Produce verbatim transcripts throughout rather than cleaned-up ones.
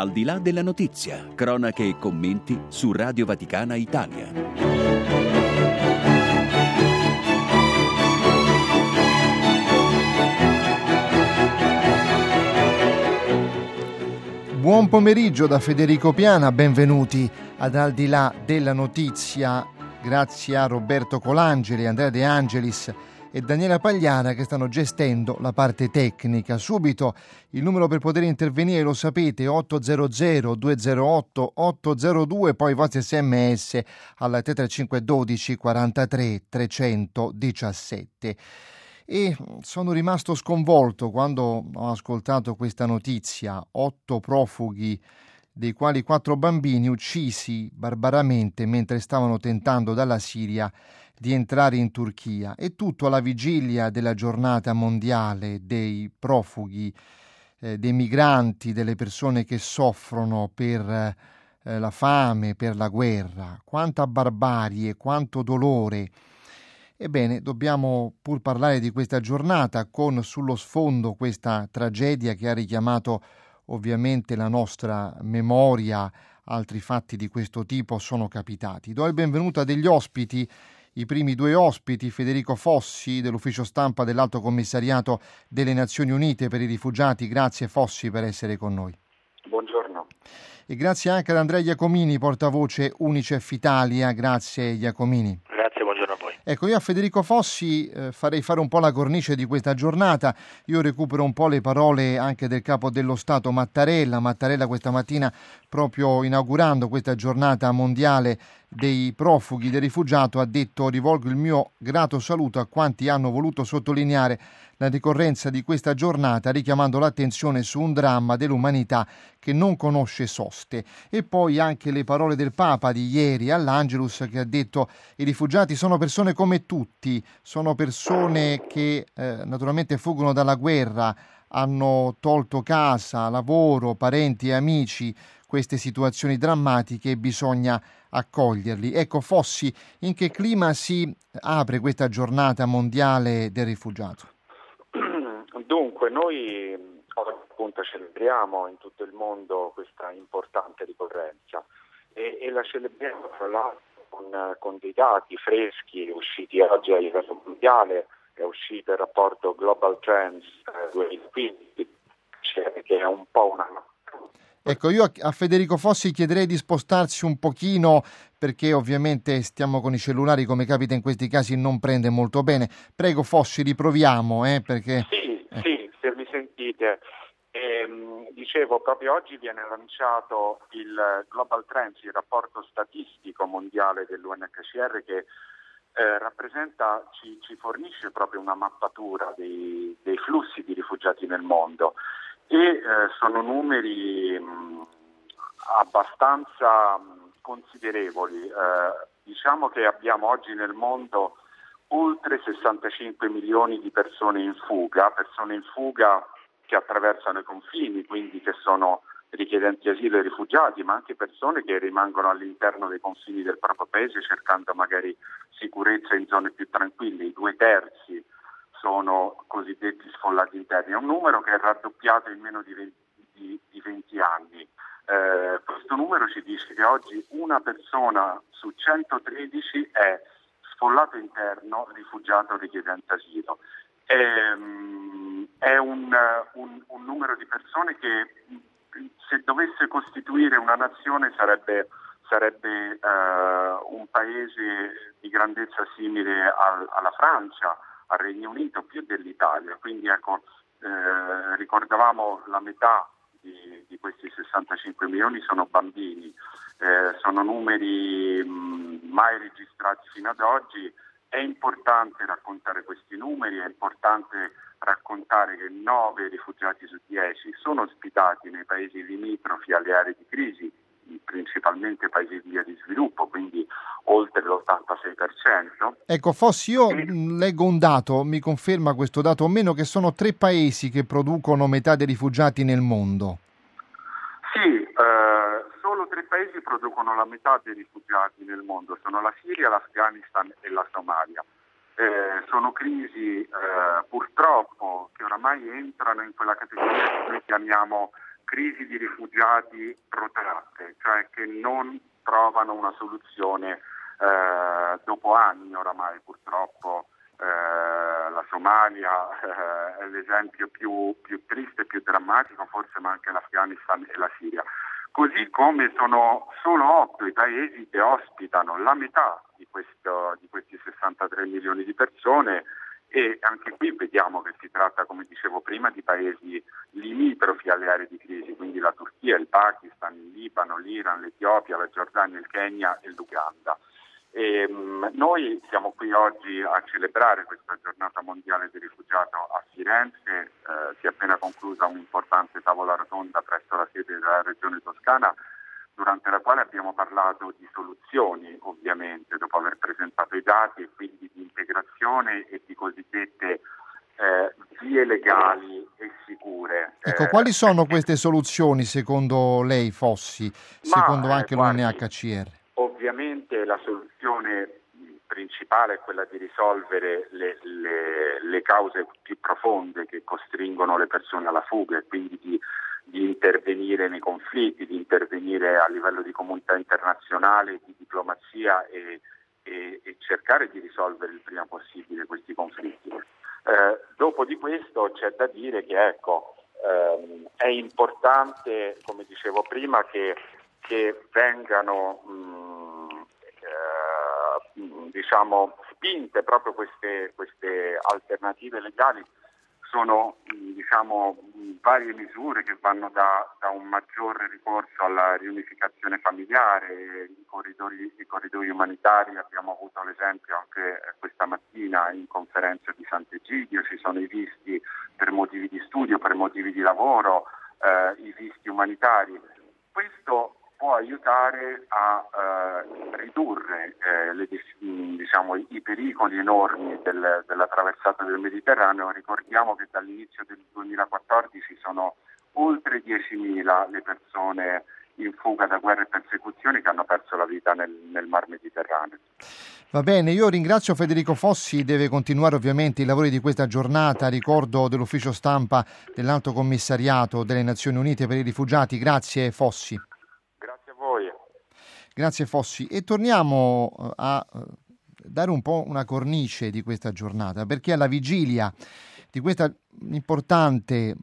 Al di là della notizia, cronache e commenti su Radio Vaticana Italia. Buon pomeriggio da Federico Piana, benvenuti ad Al di là della notizia, grazie a Roberto Colangeli, Andrea De Angelis e Daniela Pagliara che stanno gestendo la parte tecnica. Subito il numero per poter intervenire lo sapete, otto zero zero due zero otto otto zero due, poi i vostri sms al tre tre cinque uno due quattro tre tre uno sette. E sono rimasto sconvolto quando ho ascoltato questa notizia: otto profughi, dei quali quattro bambini, uccisi barbaramente mentre stavano tentando dalla Siria di entrare in Turchia, e tutto alla vigilia della giornata mondiale dei profughi, eh, dei migranti, delle persone che soffrono per eh, la fame, per la guerra. Quanta barbarie, quanto dolore. Ebbene, dobbiamo pur parlare di questa giornata con sullo sfondo questa tragedia che ha richiamato ovviamente la nostra memoria. Altri fatti di questo tipo sono capitati. Do il benvenuto a degli ospiti, i primi due ospiti, Federico Fossi dell'Ufficio Stampa dell'Alto Commissariato delle Nazioni Unite per i Rifugiati. Grazie Fossi per essere con noi. Buongiorno. E grazie anche ad Andrea Iacomini, portavoce Unicef Italia. Grazie Iacomini. Grazie, buongiorno a voi. Ecco, io a Federico Fossi eh, farei fare un po' la cornice di questa giornata. Io recupero un po' le parole anche del capo dello Stato Mattarella. Mattarella questa mattina, proprio inaugurando questa giornata mondiale dei profughi, dei rifugiati, ha detto: rivolgo il mio grato saluto a quanti hanno voluto sottolineare la ricorrenza di questa giornata, richiamando l'attenzione su un dramma dell'umanità che non conosce soste. E poi anche le parole del Papa di ieri all'Angelus, che ha detto: i rifugiati sono persone come tutti, sono persone che eh, naturalmente fuggono dalla guerra, hanno tolto casa, lavoro, parenti e amici, queste situazioni drammatiche, e bisogna accoglierli. Ecco Fossi, in che clima si apre questa giornata mondiale del rifugiato? Dunque, noi oggi appunto celebriamo in tutto il mondo questa importante ricorrenza e, e la celebriamo tra l'altro con, con dei dati freschi usciti oggi a livello mondiale. È uscito il rapporto Global Trends eh, duemilaquindici, che è un po' una... Ecco, io a Federico Fossi chiederei di spostarsi un pochino, perché ovviamente stiamo con i cellulari, come capita in questi casi non prende molto bene. Prego Fossi, riproviamo, eh, perché... Sì, eh. sì, se mi sentite. Ehm, dicevo, proprio oggi viene lanciato il Global Trends, il rapporto statistico mondiale dell'U N H C R, che eh, rappresenta, ci, ci fornisce proprio una mappatura dei, dei flussi di rifugiati nel mondo. E eh, sono numeri mh, abbastanza mh, considerevoli. Eh, diciamo che abbiamo oggi nel mondo oltre sessantacinque milioni di persone in fuga, persone in fuga che attraversano i confini, quindi che sono richiedenti asilo e rifugiati, ma anche persone che rimangono all'interno dei confini del proprio paese cercando magari sicurezza in zone più tranquille. I due terzi sono cosiddetti sfollati interni. È un numero che è raddoppiato in meno di venti, di, di venti anni. Eh, questo numero ci dice che oggi una persona su centotredici è sfollato interno, rifugiato o richiedente asilo. È, è un, un, un numero di persone che, se dovesse costituire una nazione, sarebbe, sarebbe eh, un paese di grandezza simile al, alla Francia, al Regno Unito, più dell'Italia. Quindi ecco, eh, ricordavamo la metà di, di questi sessantacinque milioni sono bambini. Eh, sono numeri mh, mai registrati fino ad oggi. È importante raccontare questi numeri, è importante raccontare che nove rifugiati su dieci sono ospitati nei paesi limitrofi alle aree di crisi, principalmente paesi di via di sviluppo, quindi oltre l'ottantasei per cento. Ecco Fossi, io e... leggo un dato, mi conferma questo dato o meno, che sono tre paesi che producono metà dei rifugiati nel mondo. Sì, eh, solo tre paesi producono la metà dei rifugiati nel mondo, sono la Siria, l'Afghanistan e la Somalia. Eh, sono crisi eh, purtroppo che oramai entrano in quella categoria che noi chiamiamo crisi di rifugiati protratte, cioè che non trovano una soluzione eh, dopo anni oramai. Purtroppo eh, la Somalia eh, è l'esempio più, più triste e più drammatico, forse, ma anche l'Afghanistan e la Siria. Così come sono solo otto i paesi che ospitano la metà di, questo, di questi sessantatré milioni di persone, e anche qui vediamo che si tratta, come dicevo prima, di paesi limitrofi alle aree di crisi, quindi la Turchia, il Pakistan, il Libano, l'Iran, l'Etiopia, la Giordania, il Kenya e l'Uganda. E, um, noi siamo qui oggi a celebrare questa giornata mondiale del rifugiato a Firenze. Eh, si è appena conclusa un'importante tavola rotonda presso la sede della Regione Toscana, durante la quale abbiamo parlato di soluzioni, ovviamente, dopo aver presentato i dati, e quindi di integrazione e di cosiddette eh, vie legali e sicure. Ecco, Eh, quali sono queste soluzioni secondo lei, Fossi, secondo ma, anche eh, guardi, l'U N H C R? Ovviamente la soluzione principale è quella di risolvere le, le, le cause più profonde che costringono le persone alla fuga, e quindi di, di intervenire nei conflitti, di intervenire a livello di comunità internazionale, di diplomazia e, e, e cercare di risolvere il prima possibile questi conflitti. Eh, dopo di questo c'è da dire che ecco, ehm, è importante, come dicevo prima, che, che vengano mh, eh, diciamo spinte proprio queste, queste alternative legali. Sono diciamo varie misure che vanno da, da un maggiore ricorso alla riunificazione familiare, i corridoi, i corridoi umanitari. Abbiamo avuto l'esempio anche questa mattina in conferenza di Sant'Egidio, ci sono i visti per motivi di studio, per motivi di lavoro, eh, i visti umanitari. Questo può aiutare a eh, ridurre eh, le, diciamo, i pericoli enormi del, della traversata del Mediterraneo. Ricordiamo che dall'inizio del duemilaquattordici sono oltre diecimila le persone in fuga da guerre e persecuzioni che hanno perso la vita nel, nel Mar Mediterraneo. Va bene, io ringrazio Federico Fossi, deve continuare ovviamente i lavori di questa giornata, ricordo dell'ufficio stampa dell'Alto Commissariato delle Nazioni Unite per i Rifugiati. Grazie Fossi. Grazie a voi. Grazie Fossi. E torniamo a dare un po' una cornice di questa giornata, perché alla vigilia di questa importante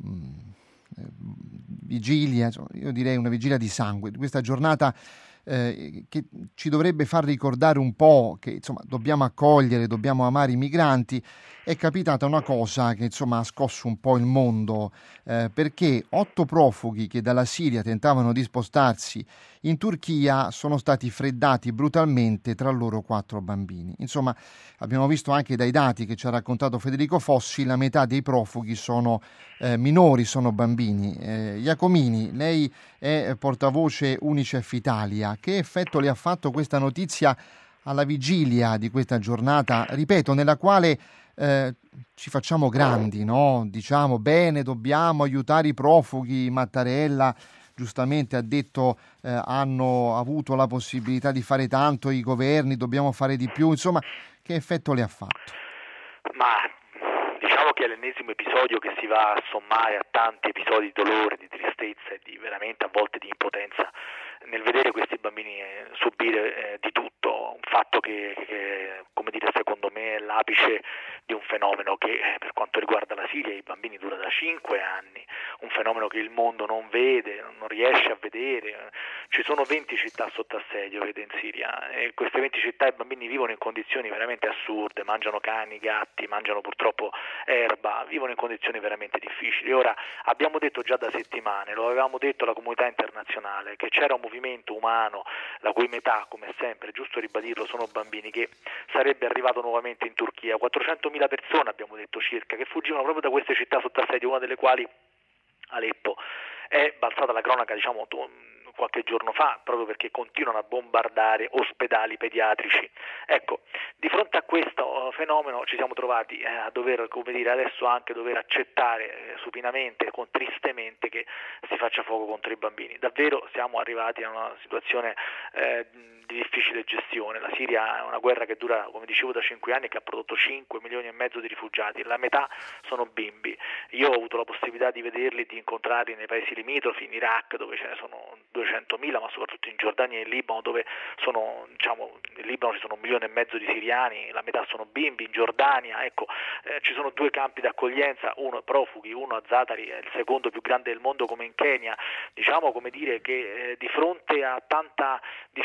vigilia, io direi una vigilia di sangue, di questa giornata eh, che ci dovrebbe far ricordare un po' che insomma dobbiamo accogliere, dobbiamo amare i migranti, è capitata una cosa che insomma ha scosso un po' il mondo, eh, perché otto profughi che dalla Siria tentavano di spostarsi in Turchia sono stati freddati brutalmente, tra loro quattro bambini. Insomma, abbiamo visto anche dai dati che ci ha raccontato Federico Fossi, la metà dei profughi sono eh, minori, sono bambini. Eh, Iacomini, lei è portavoce Unicef Italia. Che effetto le ha fatto questa notizia alla vigilia di questa giornata, ripeto, nella quale eh, ci facciamo grandi, no? Diciamo bene, dobbiamo aiutare i profughi. Mattarella giustamente ha detto eh, hanno avuto la possibilità di fare tanto i governi, dobbiamo fare di più. Insomma, che effetto le ha fatto? Ma diciamo che è l'ennesimo episodio che si va a sommare a tanti episodi di dolore, di tristezza e di veramente a volte di impotenza nel vedere questi bambini eh, subire eh, di tutto, un fatto che, che come dire secondo me è l'apice di un fenomeno che eh, per quanto riguarda la Siria i bambini dura da cinque anni, un fenomeno che il mondo non vede, non riesce a vedere. Ci sono venti città sotto assedio vede in Siria, e queste venti città i bambini vivono in condizioni veramente assurde, mangiano cani, gatti, mangiano purtroppo erba, vivono in condizioni veramente difficili. Ora abbiamo detto già da settimane, lo avevamo detto alla comunità internazionale, che c'era un movimento umano la cui metà, come sempre, è giusto ribadirlo, sono bambini, che sarebbe arrivato nuovamente in Turchia. quattrocentomila persone abbiamo detto circa, che fuggivano proprio da queste città sotto assedio, una delle quali Aleppo. È balzata la cronaca, diciamo, qualche giorno fa, proprio perché continuano a bombardare ospedali pediatrici. Ecco, di fronte a questo fenomeno ci siamo trovati eh, a dover, come dire, adesso anche dover accettare eh, supinamente, con tristemente, che si faccia fuoco contro i bambini. Davvero siamo arrivati a una situazione eh, di difficile gestione. La Siria è una guerra che dura, come dicevo, da cinque anni e che ha prodotto cinque milioni e mezzo di rifugiati, la metà sono bimbi. Io ho avuto la possibilità di vederli, di incontrarli nei paesi limitrofi, in Iraq dove ce ne sono duecentomila, ma soprattutto in Giordania e in Libano dove sono, diciamo, in Libano ci sono un milione e mezzo di siriani, la metà sono bimbi, in Giordania, ecco, eh, ci sono due campi d'accoglienza, uno profughi, uno a Zatari, è il secondo più grande del mondo come in Kenya. Diciamo, come dire, che eh, di fronte a tanta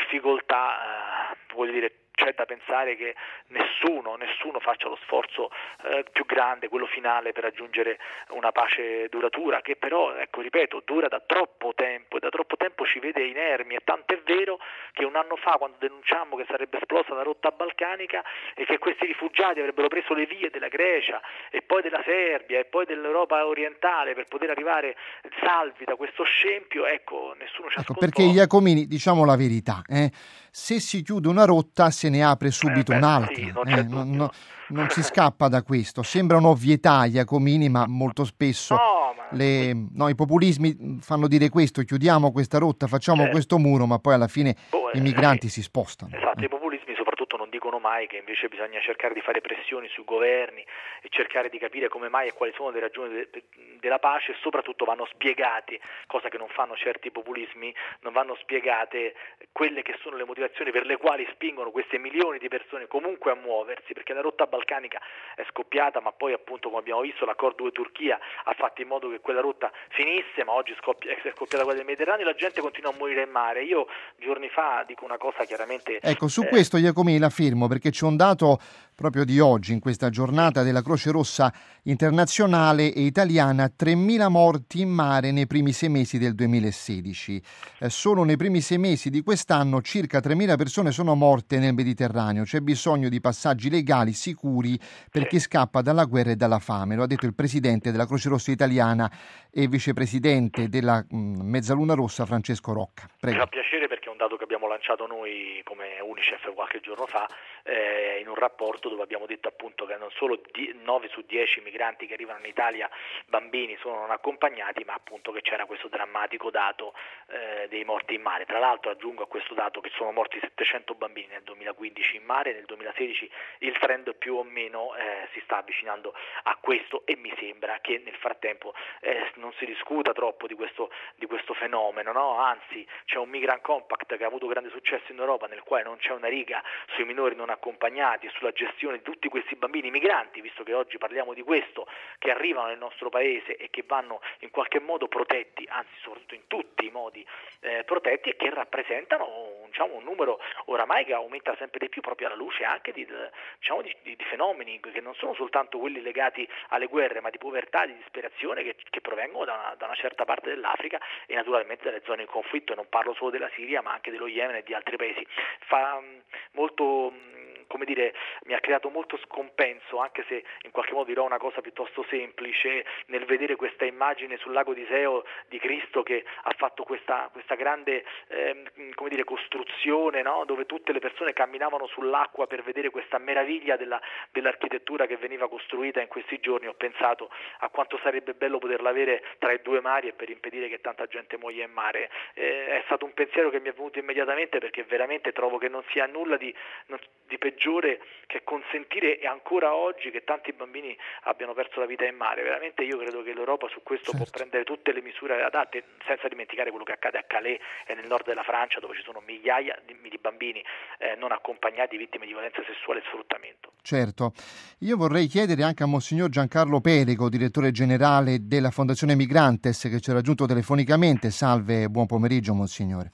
difficoltà, eh, voglio dire, c'è da pensare che nessuno, nessuno faccia lo sforzo eh, più grande, quello finale, per raggiungere una pace duratura, che però, ecco, ripeto, dura da troppo tempo e da troppo tempo ci vede inermi. E tanto è vero che un anno fa, quando denunciammo che sarebbe esplosa la rotta balcanica e che questi rifugiati avrebbero preso le vie della Grecia e poi della Serbia e poi dell'Europa orientale per poter arrivare salvi da questo scempio, ecco, nessuno ci ecco, ascoltò. Perché, Iacomini, diciamo la verità, eh? Se si chiude una rotta se ne apre subito eh beh, un'altra, sì, non, eh, non, non, non si scappa da questo. Sembra un'ovvietà, Iacomini, ma molto spesso no, ma... le, no, i populismi fanno dire questo: chiudiamo questa rotta, facciamo certo. questo muro, ma poi alla fine Boh, i migranti sì. si spostano. Esatto, eh. i populismi soprattutto non dicono mai che invece bisogna cercare di fare pressioni sui governi e cercare di capire come mai e quali sono le ragioni de- de- della pace, e soprattutto vanno spiegati, cosa che non fanno certi populismi, non vanno spiegate quelle che sono le motivazioni per le quali spingono queste milioni di persone comunque a muoversi, perché la rotta balcanica è scoppiata, ma poi, appunto, come abbiamo visto, l'accordo UE-Turchia ha fatto in modo che quella rotta finisse, ma oggi scoppia, è scoppiata quella del Mediterraneo e la gente continua a morire in mare. Io giorni fa dico una cosa chiaramente... Ecco, su eh, questo, Iacomini, la firmo, perché c'è un dato proprio di oggi, in questa giornata della Croce Rossa internazionale e italiana: tremila morti in mare nei primi sei mesi del duemilasedici. Eh, solo nei primi sei mesi di quest'anno circa tremila persone sono morte nel Mediterraneo. C'è bisogno di passaggi legali sicuri per chi scappa dalla guerra e dalla fame. Lo ha detto il presidente della Croce Rossa italiana e vicepresidente della mh, Mezzaluna Rossa, Francesco Rocca. Prego. Mi fa piacere, perché è un dato che abbiamo lanciato noi come Unicef qualche giorno fa, eh, in un rapporto dove abbiamo detto, appunto, che non solo nove su dieci migranti che arrivano in Italia, bambini, sono non accompagnati, ma appunto che c'era questo drammatico dato eh, dei morti in mare. Tra l'altro aggiungo a questo dato che sono morti settecento bambini nel duemilaquindici in mare, nel duemilasedici il trend più o meno eh, si sta avvicinando a questo, e mi sembra che nel frattempo eh, non si discuta troppo di questo, di questo fenomeno, no? Anzi, c'è un Migrant Compact che ha avuto grande successo in Europa, nel quale non c'è una riga sui minori non accompagnati e sulla gestione di tutti questi bambini migranti, visto che oggi parliamo di questo, che arrivano nel nostro paese e che vanno in qualche modo protetti, anzi soprattutto in tutti i modi eh, protetti, e che rappresentano, diciamo, un numero oramai che aumenta sempre di più, proprio alla luce anche di, diciamo, di, di, di fenomeni che non sono soltanto quelli legati alle guerre, ma di povertà, di disperazione che, che provengono da una, da una certa parte dell'Africa e naturalmente dalle zone in conflitto, e non parlo solo della Siria ma anche dello Yemen e di altri paesi. Fa mh, molto mh, come dire, mi ha creato molto scompenso, anche se in qualche modo dirò una cosa piuttosto semplice, nel vedere questa immagine sul lago di Iseo di Cristo che ha fatto questa, questa grande eh, come dire, costruzione, no? Dove tutte le persone camminavano sull'acqua per vedere questa meraviglia della, dell'architettura che veniva costruita in questi giorni. Ho pensato a quanto sarebbe bello poterla avere tra i due mari e per impedire che tanta gente muoia in mare. Eh, è stato un pensiero che mi è venuto immediatamente, perché veramente trovo che non sia nulla di, di peggiore che consentire ancora oggi che tanti bambini abbiano perso la vita in mare. Veramente io credo che l'Europa su questo certo. può prendere tutte le misure adatte, senza dimenticare quello che accade a Calais e nel nord della Francia, dove ci sono migliaia di, di bambini eh, non accompagnati, vittime di violenza sessuale e sfruttamento. Certo. Io vorrei chiedere anche a Monsignor Giancarlo Perego, direttore generale della Fondazione Migrantes, che ci ha raggiunto telefonicamente. Salve, buon pomeriggio, Monsignore.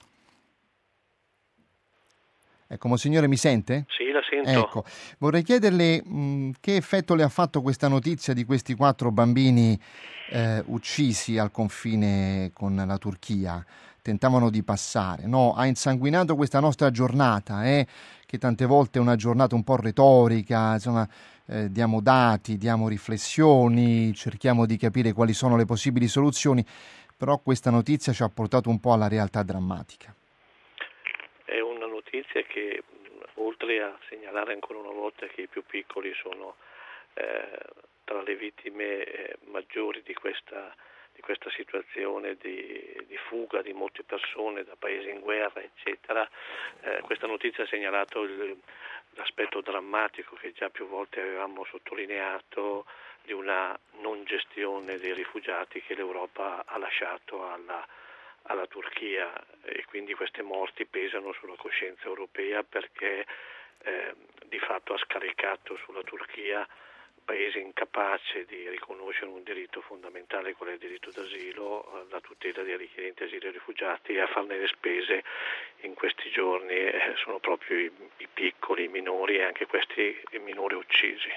Ecco, Monsignore, mi sente? Sì, la sento. Ecco, vorrei chiederle mh, che effetto le ha fatto questa notizia di questi quattro bambini eh, uccisi al confine con la Turchia. Tentavano di passare, no? Ha insanguinato questa nostra giornata, eh? Che tante volte è una giornata un po' retorica, insomma, eh, diamo dati, diamo riflessioni, cerchiamo di capire quali sono le possibili soluzioni. però questa notizia ci ha portato un po' alla realtà drammatica. È una notizia che, oltre a segnalare ancora una volta che i più piccoli sono eh, tra le vittime eh, maggiori di questa, di questa situazione di, di fuga di molte persone da paesi in guerra, eccetera, eh, questa notizia ha segnalato il, l'aspetto drammatico che già più volte avevamo sottolineato di una non gestione dei rifugiati che l'Europa ha lasciato alla, alla Turchia, e quindi queste morti pesano sulla coscienza europea perché eh, di fatto ha scaricato sulla Turchia, paese incapace di riconoscere un diritto fondamentale, quello del diritto d'asilo, la tutela dei richiedenti asilo e rifugiati, e a farne le spese in questi giorni eh, sono proprio i, i piccoli, i minori, e anche questi i minori uccisi.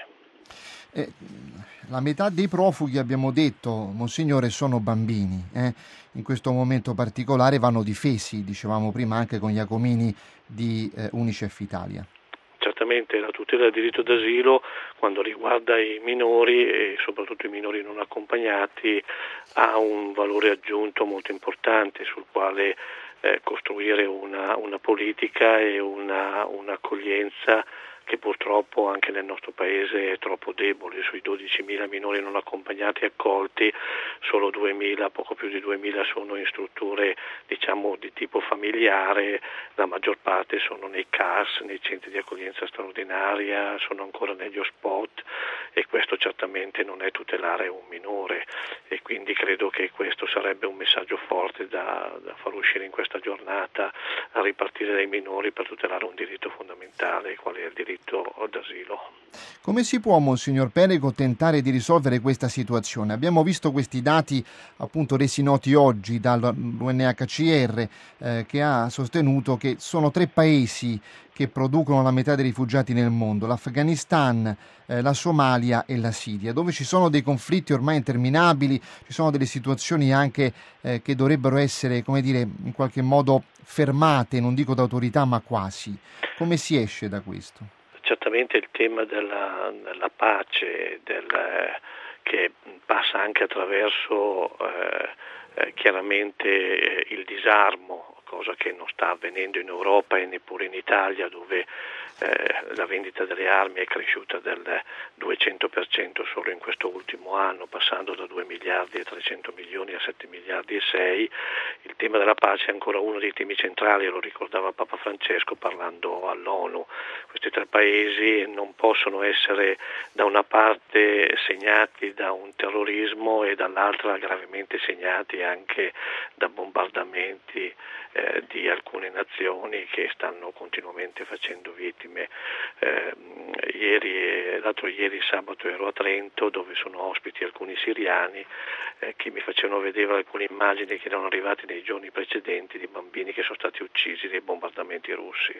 Eh, la metà dei profughi, abbiamo detto, Monsignore, sono bambini. Eh? In questo momento particolare vanno difesi, dicevamo prima anche con Iacomini di eh, Unicef Italia. Certamente la tutela del diritto d'asilo, quando riguarda i minori e soprattutto i minori non accompagnati, ha un valore aggiunto molto importante sul quale eh, costruire una, una politica e una, un'accoglienza che purtroppo anche nel nostro paese è troppo debole. Sui dodicimila minori non accompagnati accolti, solo duemila, poco più di duemila sono in strutture diciamo di tipo familiare, la maggior parte sono nei C A S, nei centri di accoglienza straordinaria, sono ancora negli hotspot, e questo certamente non è tutelare un minore, e quindi credo che questo sarebbe un messaggio forte da, da far uscire in questa giornata, a ripartire dai minori per tutelare un diritto fondamentale, qual è il diritto d'asilo. Come si può, Monsignor Perego, tentare di risolvere questa situazione? Abbiamo visto questi dati appunto resi noti oggi dall'U N H C R eh, che ha sostenuto che sono tre paesi che producono la metà dei rifugiati nel mondo: l'Afghanistan, eh, la Somalia e la Siria, dove ci sono dei conflitti ormai interminabili, ci sono delle situazioni anche eh, che dovrebbero essere, come dire, in qualche modo fermate, non dico da autorità ma quasi. Come si esce da questo? Certamente il tema della, della pace, del, eh, che passa anche attraverso eh, eh, chiaramente eh, il disarmo, cosa che non sta avvenendo in Europa e neppure in Italia, dove eh, la vendita delle armi è cresciuta del duecento per cento solo in questo ultimo anno, passando da due miliardi e trecento milioni a sette miliardi e sei. Il tema della pace è ancora uno dei temi centrali, lo ricordava Papa Francesco parlando all'ONU. Questi tre paesi non possono essere da una parte segnati da un terrorismo e dall'altra gravemente segnati anche da bombardamenti eh, di alcune nazioni che stanno continuamente facendo vittime. Eh, ieri, l'altro ieri sabato ero a Trento, dove sono ospiti alcuni siriani eh, che mi facevano vedere alcune immagini che erano arrivate nei giorni precedenti di bambini che sono stati uccisi dai bombardamenti russi.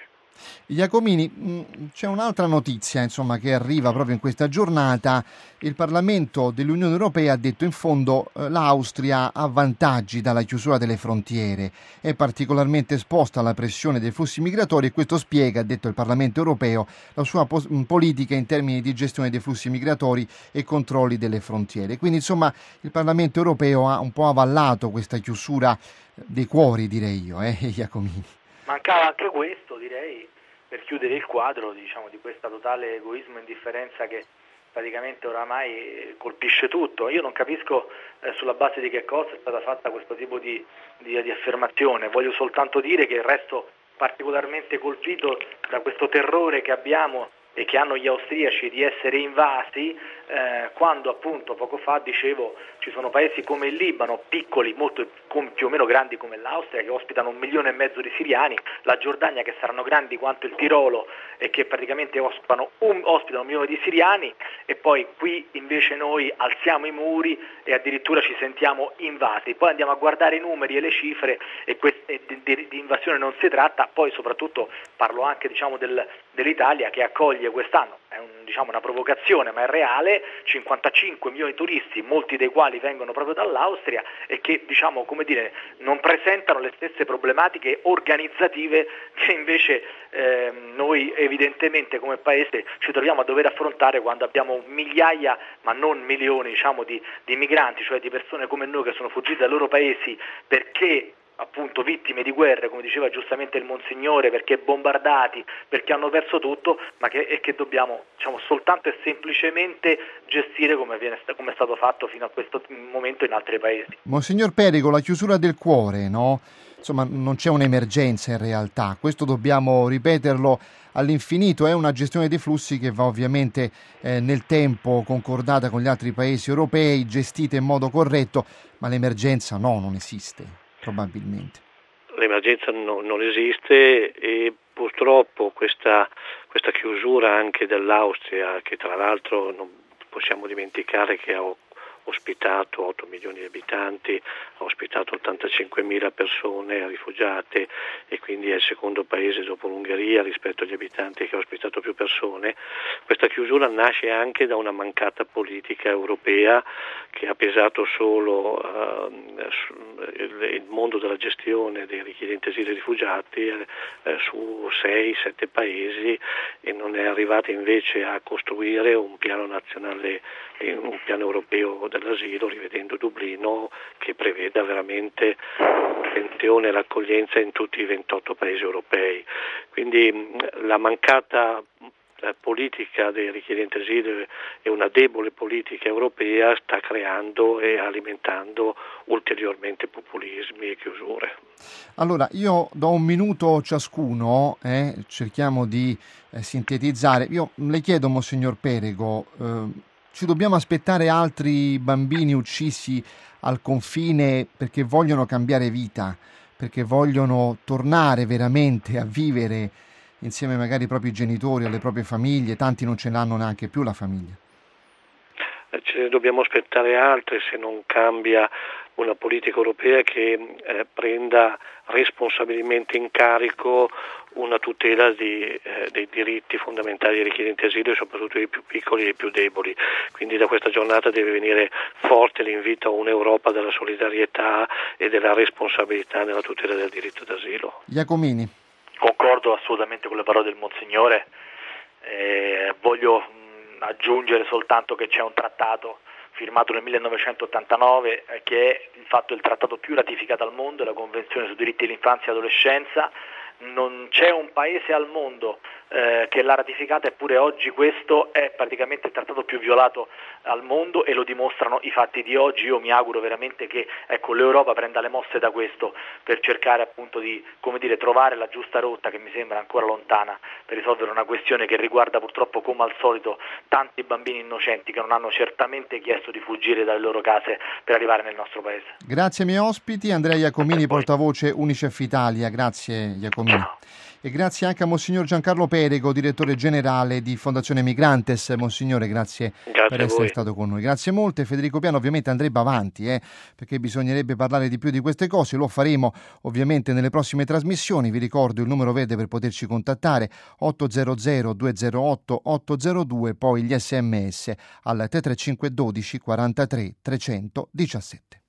Iacomini, c'è un'altra notizia insomma che arriva proprio in questa giornata. Il Parlamento dell'Unione Europea ha detto in fondo eh, l'Austria ha vantaggi dalla chiusura delle frontiere, è particolarmente esposta alla pressione dei flussi migratori, e questo spiega, ha detto il Parlamento europeo, la sua pos- politica in termini di gestione dei flussi migratori e controlli delle frontiere. Quindi insomma il Parlamento europeo ha un po' avallato questa chiusura dei cuori, direi io, eh, Iacomini. Mancava anche questo, direi, per chiudere il quadro, diciamo, di questa totale egoismo e indifferenza che praticamente oramai colpisce tutto. Io non capisco eh, sulla base di che cosa è stata fatta questo tipo di, di, di affermazione. Voglio soltanto dire che resto particolarmente colpito da questo terrore che abbiamo e che hanno gli austriaci di essere invasi, eh, quando appunto poco fa dicevo ci sono paesi come il Libano, piccoli, molto com, più o meno grandi come l'Austria, che ospitano un milione e mezzo di siriani, la Giordania che saranno grandi quanto il Tirolo e che praticamente ospitano un, ospitano un milione di siriani, e poi qui invece noi alziamo i muri e addirittura ci sentiamo invasi. Poi andiamo a guardare i numeri e le cifre e, quest, e di, di invasione non si tratta. Poi soprattutto parlo anche diciamo del, dell'Italia, che accoglie foglie quest'anno, è un, diciamo, una provocazione ma è reale, cinquantacinque milioni di turisti, molti dei quali vengono proprio dall'Austria e che diciamo come dire non presentano le stesse problematiche organizzative che invece eh, noi evidentemente come paese ci troviamo a dover affrontare quando abbiamo migliaia ma non milioni diciamo di, di migranti, cioè di persone come noi che sono fuggite dai loro paesi perché appunto vittime di guerre, come diceva giustamente il Monsignore, perché bombardati, perché hanno perso tutto, ma che, e che dobbiamo diciamo, soltanto e semplicemente gestire come, viene, come è stato fatto fino a questo momento in altri paesi. Monsignor Perego, la chiusura del cuore, no? Insomma, non c'è un'emergenza in realtà, questo dobbiamo ripeterlo all'infinito, è una gestione dei flussi che va ovviamente eh, nel tempo concordata con gli altri paesi europei, gestita in modo corretto, ma l'emergenza no, non esiste. Probabilmente. L'emergenza no, non esiste e purtroppo questa, questa chiusura anche dell'Austria, che tra l'altro non possiamo dimenticare che ha ospitato otto milioni di abitanti, ha ospitato ottantacinquemila persone rifugiate e quindi è il secondo paese dopo l'Ungheria rispetto agli abitanti che ha ospitato più persone. Questa chiusura nasce anche da una mancata politica europea che ha pesato solo uh, il mondo della gestione dei richiedenti asilo e rifugiati eh, su sei sette paesi e non è arrivata invece a costruire un piano nazionale, un piano europeo dell'asilo, rivedendo Dublino, che preveda veramente l'attenzione e l'accoglienza in tutti i ventotto paesi europei. Quindi la mancata politica dei richiedenti asilo e una debole politica europea sta creando e alimentando ulteriormente populismi e chiusure. Allora, io do un minuto ciascuno, eh, cerchiamo di eh, sintetizzare. Io le chiedo, Monsignor Perego, eh, ci dobbiamo aspettare altri bambini uccisi al confine perché vogliono cambiare vita, perché vogliono tornare veramente a vivere insieme magari ai propri genitori, alle proprie famiglie, tanti non ce l'hanno neanche più la famiglia. Ce ne dobbiamo aspettare altre se non cambia una politica europea che eh, prenda responsabilmente in carico una tutela di, eh, dei diritti fondamentali dei richiedenti asilo e soprattutto dei più piccoli e dei più deboli. Quindi da questa giornata deve venire forte l'invito a un'Europa della solidarietà e della responsabilità nella tutela del diritto d'asilo. Iacomini. Concordo assolutamente con le parole del Monsignore, eh, voglio mh, aggiungere soltanto che c'è un trattato firmato nel millenovecentottantanove eh, che è il fatto il trattato più ratificato al mondo, la Convenzione sui diritti dell'infanzia e dell'adolescenza. Non c'è un paese al mondo eh, che l'ha ratificata, eppure oggi questo è praticamente il trattato più violato al mondo e lo dimostrano i fatti di oggi. Io mi auguro veramente che ecco, l'Europa prenda le mosse da questo per cercare appunto di come dire, trovare la giusta rotta, che mi sembra ancora lontana, per risolvere una questione che riguarda purtroppo come al solito tanti bambini innocenti che non hanno certamente chiesto di fuggire dalle loro case per arrivare nel nostro paese. Grazie ai miei ospiti, Andrea Iacomini, portavoce Unicef Italia. Grazie Iacomini. E grazie anche a Monsignor Giancarlo Perego, direttore generale di Fondazione Migrantes. Monsignore, grazie, grazie per essere stato con noi. Grazie molte. Federico Piano ovviamente andrebbe avanti, eh, perché bisognerebbe parlare di più di queste cose. Lo faremo ovviamente nelle prossime trasmissioni. Vi ricordo il numero verde per poterci contattare, otto zero zero due zero otto otto zero due, poi gli sms al tre tre cinque uno due quarantatré trecentodiciassette.